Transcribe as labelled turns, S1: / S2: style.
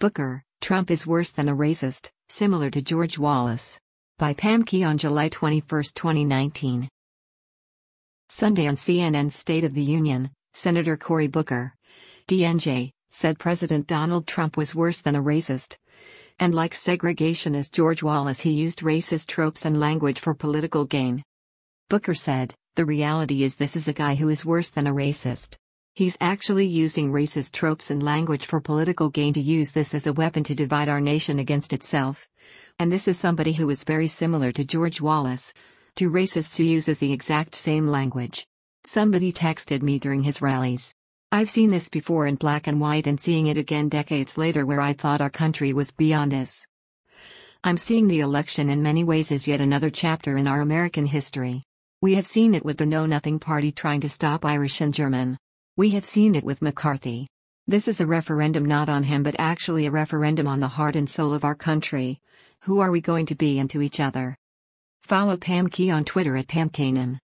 S1: Booker, Trump is worse than a racist, similar to George Wallace. By Pam Key on July 21, 2019. Sunday on CNN's State of the Union, Senator Cory Booker, DNJ, said President Donald Trump was worse than a racist. And like segregationist George Wallace, he used racist tropes and language for political gain. Booker said, "The reality is this is a guy who is worse than a racist. He's actually using racist tropes and language for political gain, to use this as a weapon to divide our nation against itself. And this is somebody who is very similar to George Wallace, to racists who uses the exact same language." Somebody texted me during his rallies. "I've seen this before in black and white and seeing it again decades later where I thought our country was beyond this. I'm seeing the election in many ways as yet another chapter in our American history. We have seen it with the Know Nothing Party trying to stop Irish and German. We have seen it with McCarthy. This is a referendum not on him but actually a referendum on the heart and soul of our country. Who are we going to be and to each other?" Follow Pam Key on Twitter at PamKanan.